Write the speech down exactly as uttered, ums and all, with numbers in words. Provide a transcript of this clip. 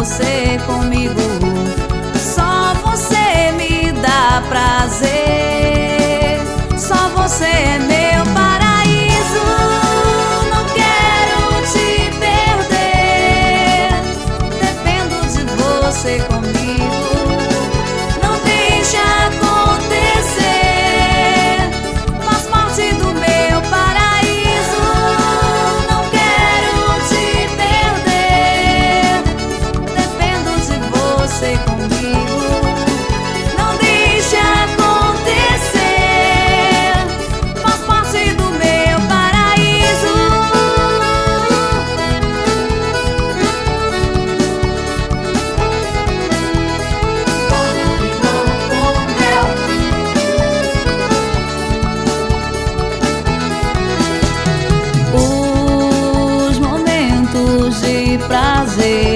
você comigo. Só você me dá prazer, só você é meu paraíso. Não quero te perder, dependo de você comigo. Não deixa acontecer, faz parte do meu paraíso. Não quero te perder, dependo de você comigo. Não deixa acontecer, faz parte do meu paraíso. Os momentos de prazer